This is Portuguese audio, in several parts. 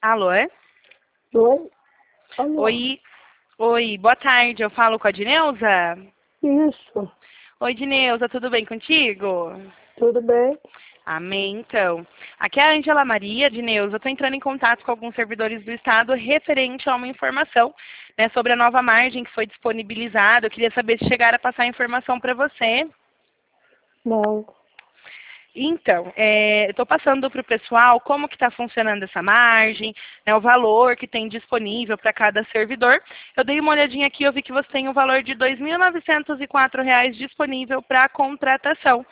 Alô, é? Oi? Alô? Oi, oi, boa tarde. Eu falo com a Dineuza? Isso, Oi, Dineuza, tudo bem contigo? tudo bem? Amém, então. Aqui é a Ângela Maria, Dineuza. Eu estou entrando em contato com alguns servidores do Estado referente a uma informação, né, sobre a nova margem que foi disponibilizada. Eu queria saber se chegaram a passar a informação para você. Não. Então, estou passando para o pessoal como que está funcionando essa margem, né, o valor que tem disponível para cada servidor. Eu dei uma olhadinha aqui, eu vi que você tem um valor de R$ 2.904 disponível para contratação.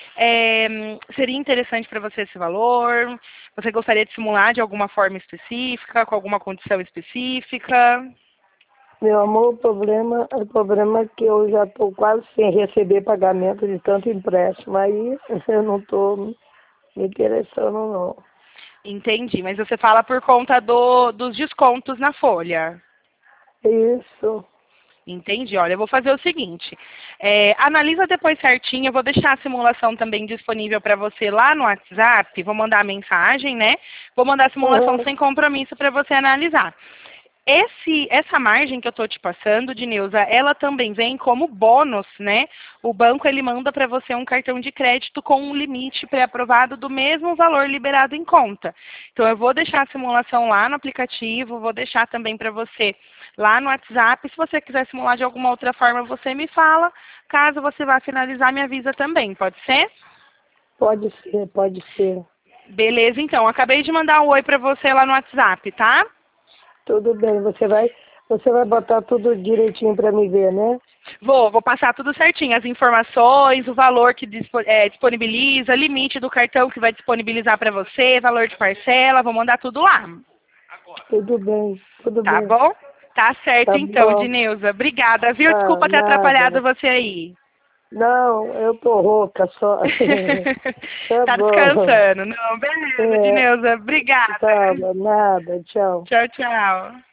Seria interessante para você esse valor? Você gostaria de simular de alguma forma específica, com alguma condição específica? Meu amor, o problema é que eu já estou quase sem receber pagamento de tanto empréstimo. Aí eu não estou me interessando, não. Entendi, mas você fala por conta dos descontos na folha. Isso. Entendi. Olha, eu vou fazer o seguinte. Analisa depois certinho. Eu vou deixar a simulação também disponível para você lá no WhatsApp. Vou mandar a mensagem, né? Vou mandar a simulação Uhum. sem compromisso para você analisar. Essa margem que eu estou te passando, Dineuza, ela também vem como bônus, né? O banco ele manda para você um cartão de crédito com um limite pré-aprovado do mesmo valor liberado em conta. Então eu vou deixar a simulação lá no aplicativo, vou deixar também para você lá no WhatsApp. Se você quiser simular de alguma outra forma, você me fala. Caso você vá finalizar, me avisa também, pode ser? Pode ser, pode ser. Beleza, então. Acabei de mandar um oi para você lá no WhatsApp, tá? Tudo bem. Você vai botar tudo direitinho para me ver, né? Vou passar tudo certinho, as informações, o valor que disponibiliza, limite do cartão que vai disponibilizar para você, valor de parcela, vou mandar tudo lá. Tudo bem, tudo Tá bem. bom? Tá certo Tá então, bom. Dineuza. Obrigada, viu? Ah, Desculpa ter atrapalhado nada. você aí. Não, eu tô rouca só. Tá Tá bom. descansando. Não, beleza, É, Dineuza. Obrigada. tá, nada, tchau. Tchau, tchau.